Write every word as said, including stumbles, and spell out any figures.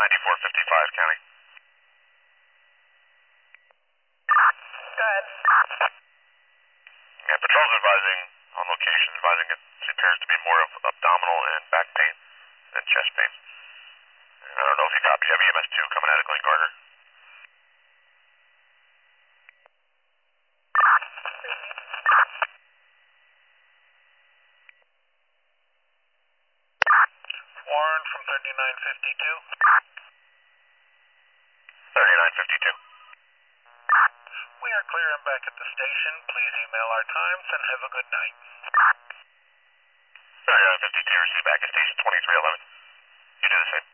ninety-four fifty-five, County. Go ahead. Yeah, patrol's advising on location, advising it appears to be more of abdominal and back pain than chest pain. I don't know if you copy heavy M S two coming out of Glen Gardner. Warren from thirty-nine fifty-two. thirty-nine fifty-two. We are clear and back at the station. Please email our times and have a good night. thirty-nine fifty-two, receive back at station twenty-three eleven. You do the same.